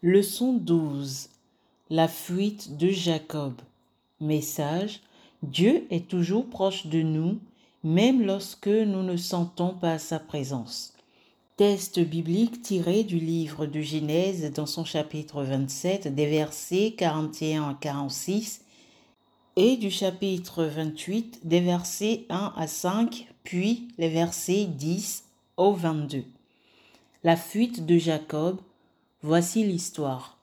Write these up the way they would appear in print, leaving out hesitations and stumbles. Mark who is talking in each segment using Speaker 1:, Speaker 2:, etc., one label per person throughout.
Speaker 1: Leçon 12. La fuite de Jacob. Message. Dieu est toujours proche de nous, même lorsque nous ne sentons pas sa présence. Texte biblique tiré du livre de Genèse dans son chapitre 27, des versets 41 à 46, et du chapitre 28, des versets 1 à 5, puis les versets 10 au 22. La fuite de Jacob. Voici l'histoire.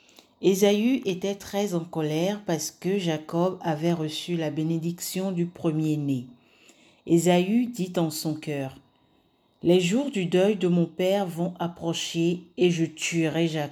Speaker 1: Ésaü était très en colère parce que Jacob avait reçu la bénédiction du premier-né. Ésaü dit en son cœur, « Les jours du deuil de mon père vont approcher et je tuerai Jacob. »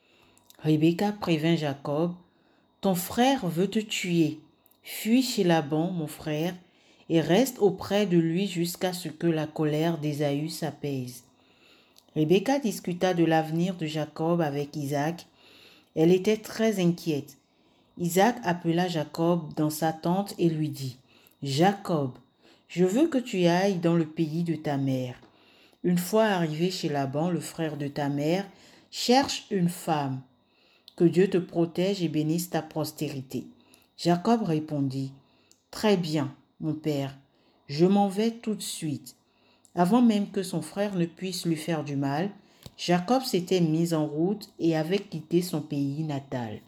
Speaker 1: Rebecca prévint Jacob, « Ton frère veut te tuer. Fuis chez Laban, mon frère, et reste auprès de lui jusqu'à ce que la colère d'Ésaü s'apaise. » Rebecca discuta de l'avenir de Jacob avec Isaac. Elle était très inquiète. Isaac appela Jacob dans sa tente et lui dit, « Jacob, je veux que tu ailles dans le pays de ta mère. Une fois arrivé chez Laban, le frère de ta mère, cherche une femme. Que Dieu te protège et bénisse ta postérité. » Jacob répondit, « Très bien, mon père, je m'en vais tout de suite. » Avant même que son frère ne puisse lui faire du mal, Jacob s'était mis en route et avait quitté son pays natal.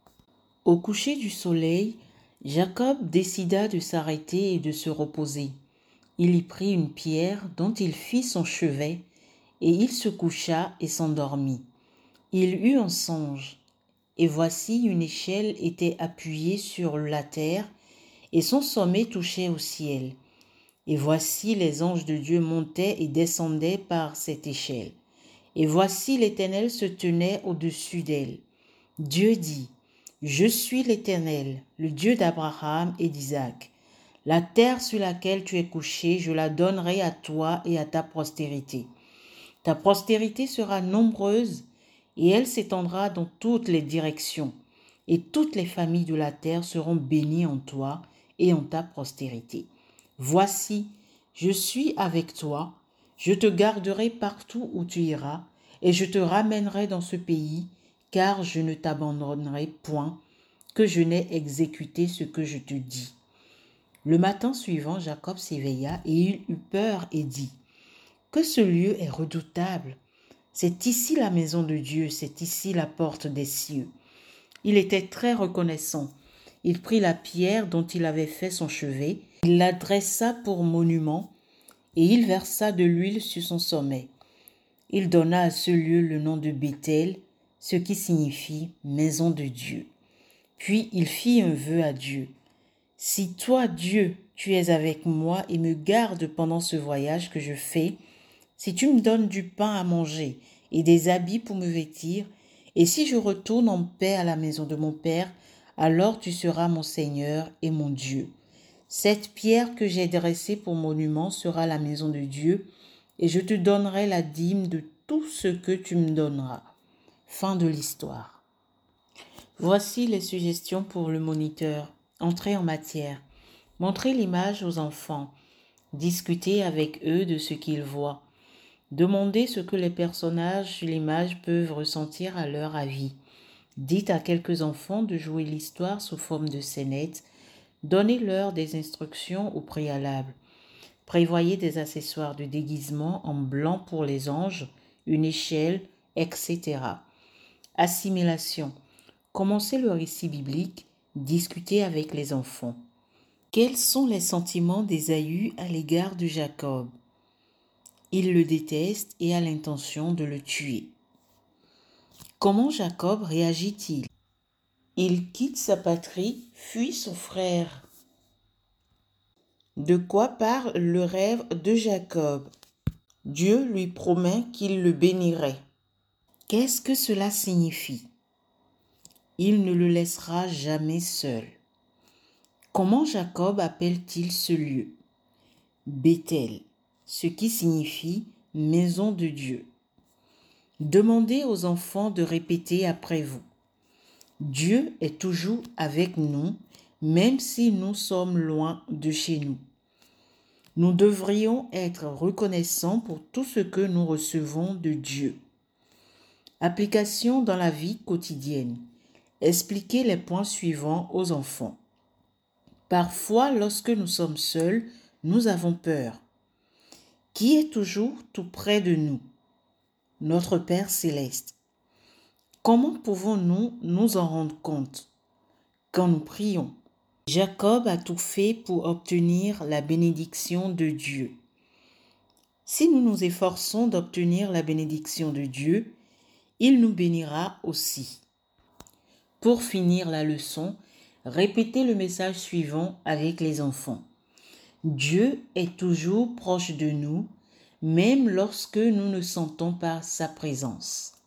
Speaker 1: Au coucher du soleil, Jacob décida de s'arrêter et de se reposer. Il y prit une pierre dont il fit son chevet et il se coucha et s'endormit. Il eut un songe, et voici une échelle était appuyée sur la terre et son sommet touchait au ciel. Et voici les anges de Dieu montaient et descendaient par cette échelle. Et voici l'Éternel se tenait au-dessus d'elle. Dieu dit, « Je suis l'Éternel, le Dieu d'Abraham et d'Isaac. La terre sur laquelle tu es couché, je la donnerai à toi et à ta postérité. Ta postérité sera nombreuse et elle s'étendra dans toutes les directions. Et toutes les familles de la terre seront bénies en toi et en ta postérité. Voici, je suis avec toi, je te garderai partout où tu iras, et je te ramènerai dans ce pays, car je ne t'abandonnerai point, que je n'ai exécuté ce que je te dis. » Le matin suivant, Jacob s'éveilla et il eut peur et dit, « Que ce lieu est redoutable! C'est ici la maison de Dieu, c'est ici la porte des cieux. » Il était très reconnaissant. Il prit la pierre dont il avait fait son chevet, il la dressa pour monument et il versa de l'huile sur son sommet. Il donna à ce lieu le nom de Béthel, ce qui signifie maison de Dieu. Puis il fit un vœu à Dieu. « Si toi, Dieu, tu es avec moi et me gardes pendant ce voyage que je fais, si tu me donnes du pain à manger et des habits pour me vêtir, et si je retourne en paix à la maison de mon Père, alors tu seras mon Seigneur et mon Dieu. Cette pierre que j'ai dressée pour monument sera la maison de Dieu, et je te donnerai la dîme de tout ce que tu me donneras. » Fin de l'histoire. Voici les suggestions pour le moniteur. Entrez en matière. Montrez l'image aux enfants. Discutez avec eux de ce qu'ils voient. Demandez ce que les personnages sur l'image peuvent ressentir à leur avis. Dites à quelques enfants de jouer l'histoire sous forme de scénettes. Donnez-leur des instructions au préalable. Prévoyez des accessoires de déguisement en blanc pour les anges, une échelle, etc. Assimilation. Commencez le récit biblique, discutez avec les enfants. Quels sont les sentiments d'Ésaü à l'égard de Jacob? Il le déteste et a l'intention de le tuer. Comment Jacob réagit-il? Il quitte sa patrie, fuit son frère. De quoi parle le rêve de Jacob? Dieu lui promet qu'il le bénirait. Qu'est-ce que cela signifie? Il ne le laissera jamais seul. Comment Jacob appelle-t-il ce lieu? Béthel, ce qui signifie maison de Dieu. Demandez aux enfants de répéter après vous. Dieu est toujours avec nous, même si nous sommes loin de chez nous. Nous devrions être reconnaissants pour tout ce que nous recevons de Dieu. Application dans la vie quotidienne. Expliquez les points suivants aux enfants. Parfois, lorsque nous sommes seuls, nous avons peur. Qui est toujours tout près de nous? Notre Père céleste. Comment pouvons-nous nous en rendre compte? Quand nous prions. Jacob a tout fait pour obtenir la bénédiction de Dieu. Si nous nous efforçons d'obtenir la bénédiction de Dieu, il nous bénira aussi. Pour finir la leçon, répétez le message suivant avec les enfants. Dieu est toujours proche de nous, même lorsque nous ne sentons pas sa présence.